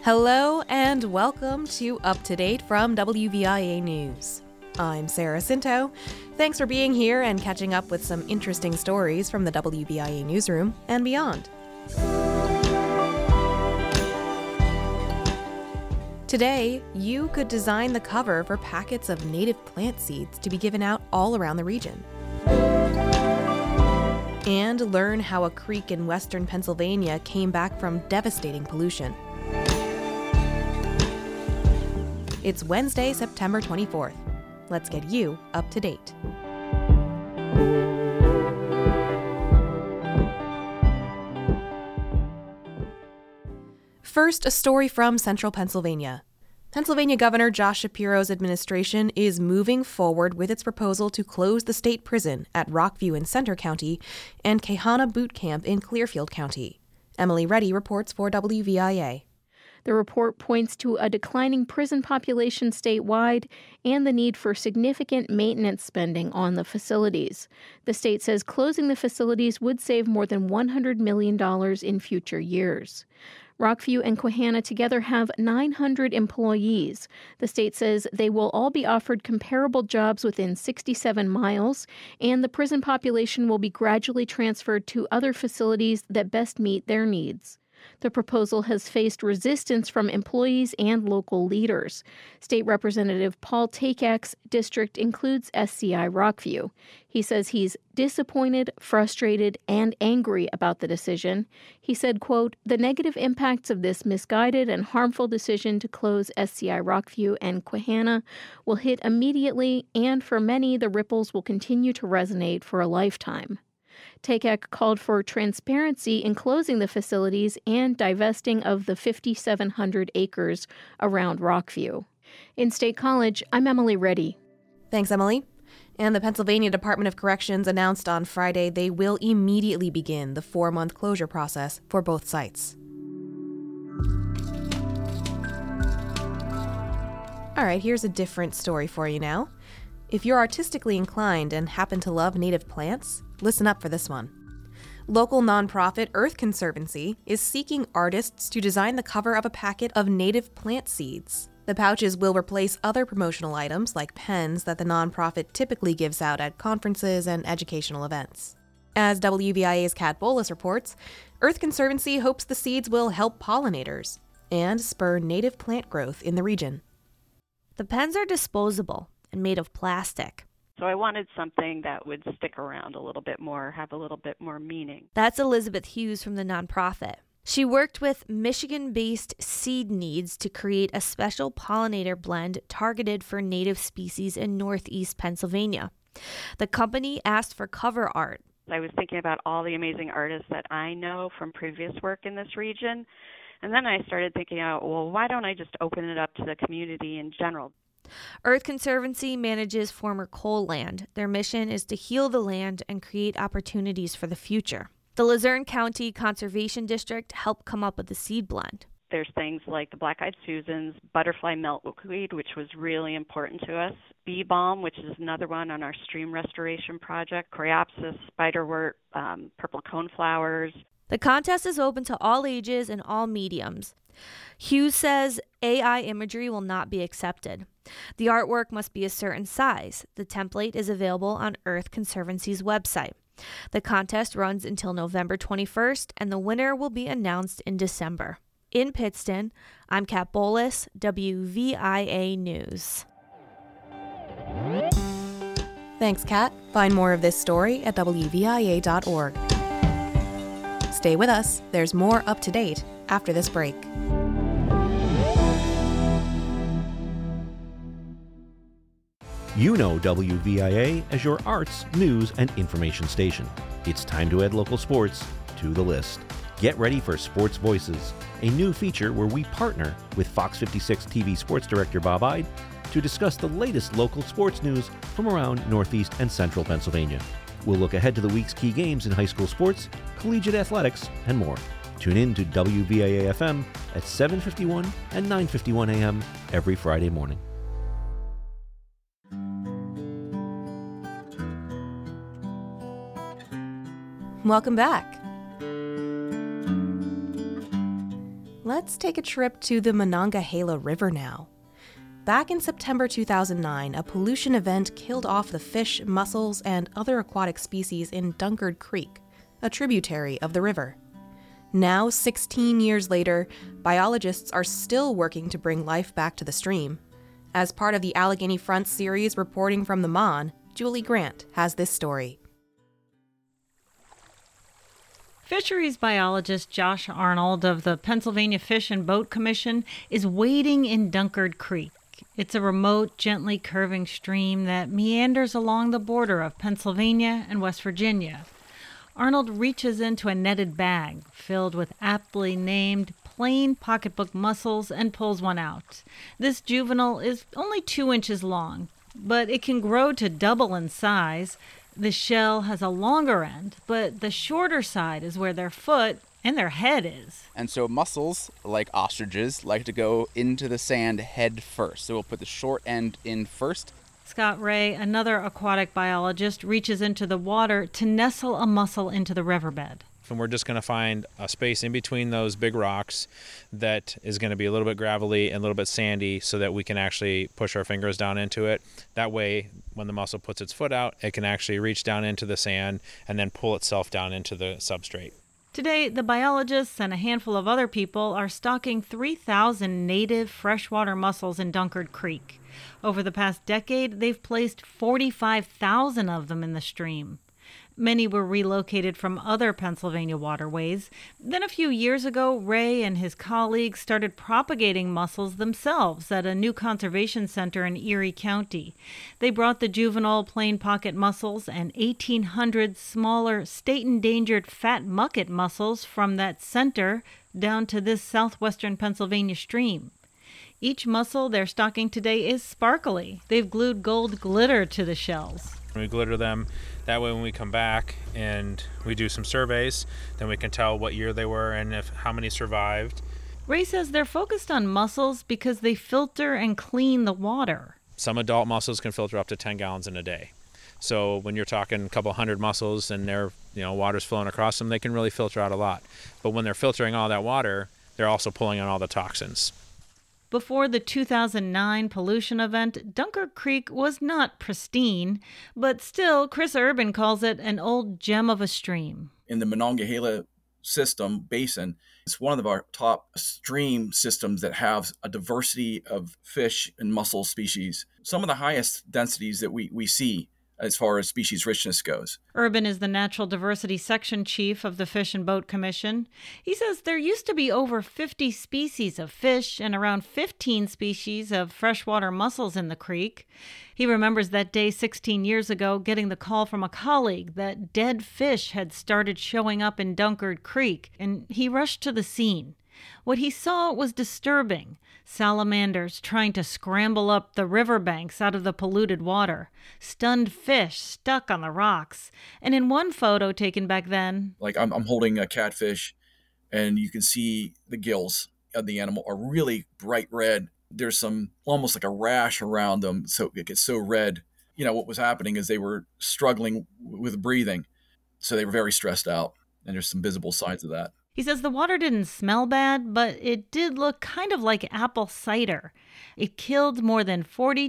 Hello and welcome to Up to Date from WVIA News. I'm Sarah Cinto. Thanks for being here and catching up with some interesting stories from the WVIA newsroom and beyond. Today, you could design the cover for packets of native plant seeds to be given out all around the region. And learn how a creek in western Pennsylvania came back from devastating pollution. It's Wednesday, September 24th. Let's get you up to date. First, a story from central Pennsylvania. Pennsylvania Governor Josh Shapiro's administration is moving forward with its proposal to close the state prison at Rockview in Center County and Kahana Boot Camp in Clearfield County. Emily Reddy reports for WVIA. The report points to a declining prison population statewide and the need for significant maintenance spending on the facilities. The state says closing the facilities would save more than $100 million in future years. Rockview and Kahana together have 900 employees. The state says they will all be offered comparable jobs within 67 miles, and the prison population will be gradually transferred to other facilities that best meet their needs. The proposal has faced resistance from employees and local leaders. State Representative Paul Takak's district includes SCI Rockview. He says he's disappointed, frustrated, and angry about the decision. He said, quote, "The negative impacts of this misguided and harmful decision to close SCI Rockview and Kahana will hit immediately, and for many, the ripples will continue to resonate for a lifetime." Takak called for transparency in closing the facilities and divesting of the 5,700 acres around Rockview. In State College, I'm Emily Reddy. Thanks, Emily. And the Pennsylvania Department of Corrections announced on Friday they will immediately begin the 4-month closure process for both sites. All right, here's a different story for you now. If you're artistically inclined and happen to love native plants, listen up for this one. Local nonprofit Earth Conservancy is seeking artists to design the cover of a packet of native plant seeds. The pouches will replace other promotional items like pens that the nonprofit typically gives out at conferences and educational events. As WVIA's Kat Bolas reports, Earth Conservancy hopes the seeds will help pollinators and spur native plant growth in the region. The pens are disposable and made of plastic. So I wanted something that would stick around a little bit more, have a little bit more meaning. That's Elizabeth Hughes from the nonprofit. She worked with Michigan-based Seed Needs to create a special pollinator blend targeted for native species in northeast Pennsylvania. The company asked for cover art. I was thinking about all the amazing artists that I know from previous work in this region. And then I started thinking, well, why don't I just open it up to the community in general? Earth Conservancy manages former coal land. Their mission is to heal the land and create opportunities for the future. The Luzerne County Conservation District helped come up with the seed blend. There's things like the Black-Eyed Susans, butterfly milkweed, which was really important to us, bee balm, which is another one on our stream restoration project, coreopsis, spiderwort, purple coneflowers. The contest is open to all ages and all mediums. Hughes says AI imagery will not be accepted. The artwork must be a certain size. The template is available on Earth Conservancy's website. The contest runs until November 21st, and the winner will be announced in December. In Pittston, I'm Kat Bolas, WVIA News. Thanks, Kat. Find more of this story at WVIA.org. Stay with us. There's more up to date after this break. You know WVIA as your arts, news, and information station. It's time to add local sports to the list. Get ready for Sports Voices, a new feature where we partner with Fox 56 TV sports director Bob Ide to discuss the latest local sports news from around Northeast and Central Pennsylvania. We'll look ahead to the week's key games in high school sports, collegiate athletics, and more. Tune in to WVIA FM at 7:51 and 9:51 a.m. every Friday morning. Welcome back. Let's take a trip to the Monongahela River now. Back in September 2009, a pollution event killed off the fish, mussels, and other aquatic species in Dunkard Creek, a tributary of the river. Now, 16 years later, biologists are still working to bring life back to the stream. As part of the Allegheny Front series reporting from the Mon, Julie Grant has this story. Fisheries biologist Josh Arnold of the Pennsylvania Fish and Boat Commission is wading in Dunkard Creek. It's a remote, gently curving stream that meanders along the border of Pennsylvania and West Virginia. Arnold reaches into a netted bag filled with aptly named plain pocketbook mussels and pulls one out. This juvenile is only 2 inches long, but it can grow to double in size. The shell has a longer end, but the shorter side is where their foot and their head is. And so mussels, like ostriches, like to go into the sand head first. So we'll put the short end in first. Scott Ray, another aquatic biologist, reaches into the water to nestle a mussel into the riverbed. And we're just going to find a space in between those big rocks that is going to be a little bit gravelly and a little bit sandy so that we can actually push our fingers down into it. That way, when the mussel puts its foot out, it can actually reach down into the sand and then pull itself down into the substrate. Today, the biologists and a handful of other people are stocking 3,000 native freshwater mussels in Dunkard Creek. Over the past decade, they've placed 45,000 of them in the stream. Many were relocated from other Pennsylvania waterways. Then a few years ago, Ray and his colleagues started propagating mussels themselves at a new conservation center in Erie County. They brought the juvenile plain pocket mussels and 1,800 smaller state-endangered fat mucket mussels from that center down to this southwestern Pennsylvania stream. Each mussel they're stocking today is sparkly. They've glued gold glitter to the shells. We glitter them. That way when we come back and we do some surveys, then we can tell what year they were and how many survived. Ray says they're focused on mussels because they filter and clean the water. Some adult mussels can filter up to 10 gallons in a day. So when you're talking a couple hundred mussels and their water's flowing across them, they can really filter out a lot. But when they're filtering all that water, they're also pulling out all the toxins. Before the 2009 pollution event, Dunkard Creek was not pristine, but still, Chris Urban calls it an old gem of a stream. In the Monongahela basin, it's one of our top stream systems that have a diversity of fish and mussel species. Some of the highest densities that we see as far as species richness goes. Urban is the Natural Diversity Section Chief of the Fish and Boat Commission. He says there used to be over 50 species of fish and around 15 species of freshwater mussels in the creek. He remembers that day 16 years ago getting the call from a colleague that dead fish had started showing up in Dunkard Creek, and he rushed to the scene. What he saw was disturbing. Salamanders trying to scramble up the riverbanks out of the polluted water. Stunned fish stuck on the rocks. And in one photo taken back then... Like I'm holding a catfish, and you can see the gills of the animal are really bright red. There's some almost like a rash around them, so it gets so red. What was happening is they were struggling with breathing, so they were very stressed out, and there's some visible signs of that. He says the water didn't smell bad, but it did look kind of like apple cider. It killed more than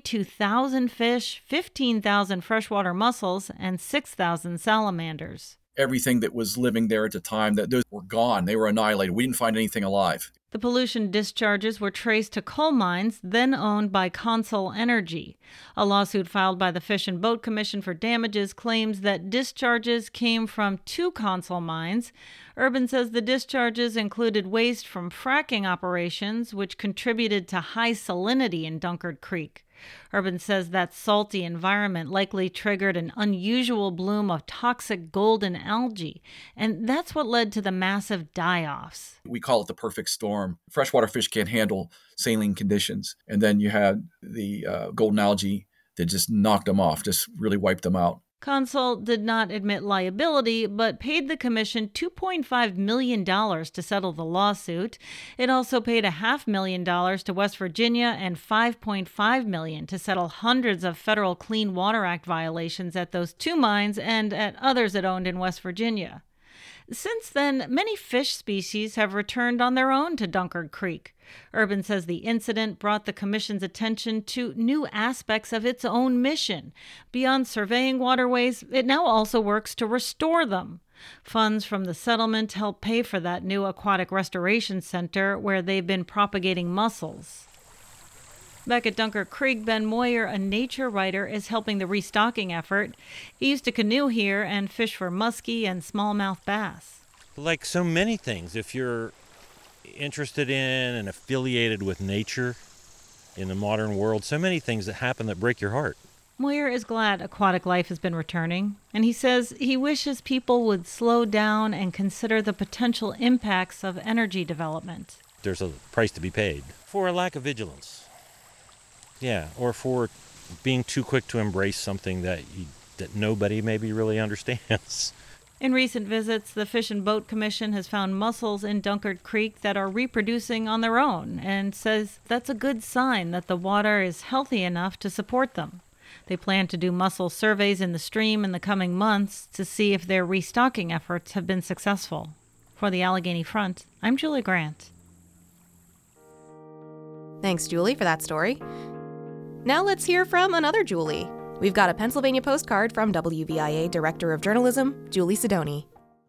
42,000 fish, 15,000 freshwater mussels, and 6,000 salamanders. Everything that was living there at the time, those were gone. They were annihilated. We didn't find anything alive. The pollution discharges were traced to coal mines then owned by Consol Energy. A lawsuit filed by the Fish and Boat Commission for damages claims that discharges came from 2 Consol mines. Urban says the discharges included waste from fracking operations, which contributed to high salinity in Dunkard Creek. Urban says that salty environment likely triggered an unusual bloom of toxic golden algae, and that's what led to the massive die-offs. We call it the perfect storm. Freshwater fish can't handle saline conditions, and then you had the golden algae that just knocked them off, just really wiped them out. Consol did not admit liability, but paid the commission $2.5 million to settle the lawsuit. It also paid $500,000 to West Virginia and $5.5 million to settle hundreds of federal Clean Water Act violations at those 2 mines and at others it owned in West Virginia. Since then, many fish species have returned on their own to Dunkard Creek. Urban says the incident brought the Commission's attention to new aspects of its own mission. Beyond surveying waterways, it now also works to restore them. Funds from the settlement help pay for that new aquatic restoration center where they've been propagating mussels. Back at Dunkard Creek, Ben Moyer, a nature writer, is helping the restocking effort. He used to canoe here and fish for muskie and smallmouth bass. Like so many things, if you're interested in and affiliated with nature in the modern world, so many things that happen that break your heart. Moyer is glad aquatic life has been returning, and he says he wishes people would slow down and consider the potential impacts of energy development. There's a price to be paid for a lack of vigilance. Yeah, or for being too quick to embrace something that nobody maybe really understands. In recent visits, the Fish and Boat Commission has found mussels in Dunkard Creek that are reproducing on their own and says that's a good sign that the water is healthy enough to support them. They plan to do mussel surveys in the stream in the coming months to see if their restocking efforts have been successful. For the Allegheny Front, I'm Julie Grant. Thanks, Julie, for that story. Now let's hear from another Julie. We've got a Pennsylvania postcard from WVIA Director of Journalism, Julie Sidoni.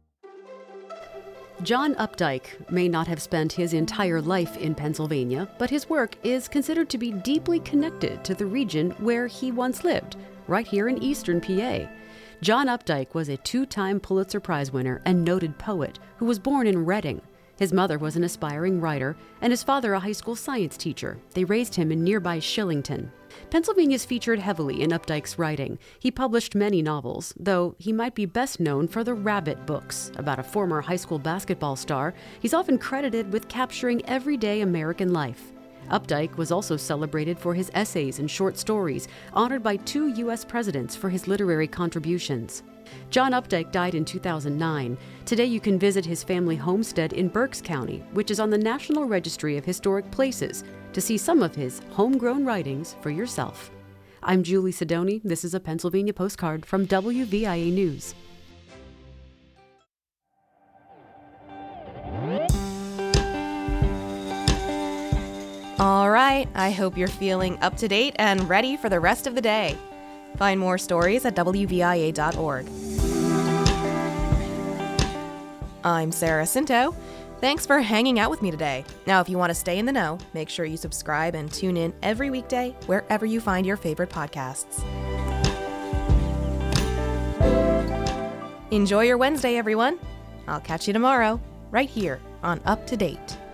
John Updike may not have spent his entire life in Pennsylvania, but his work is considered to be deeply connected to the region where he once lived, right here in eastern PA. John Updike was a 2-time Pulitzer Prize winner and noted poet who was born in Reading. His mother was an aspiring writer, and his father a high school science teacher. They raised him in nearby Shillington. Pennsylvania's featured heavily in Updike's writing. He published many novels, though he might be best known for the Rabbit books. About a former high school basketball star, he's often credited with capturing everyday American life. Updike was also celebrated for his essays and short stories, honored by 2 U.S. presidents for his literary contributions. John Updike died in 2009. Today you can visit his family homestead in Berks County, which is on the National Registry of Historic Places, to see some of his homegrown writings for yourself. I'm Julie Sidoni. This is a Pennsylvania postcard from WVIA News. All right, I hope you're feeling up to date and ready for the rest of the day. Find more stories at WVIA.org. I'm Sarah Cinto. Thanks for hanging out with me today. Now, if you want to stay in the know, make sure you subscribe and tune in every weekday wherever you find your favorite podcasts. Enjoy your Wednesday, everyone. I'll catch you tomorrow, right here on Up to Date.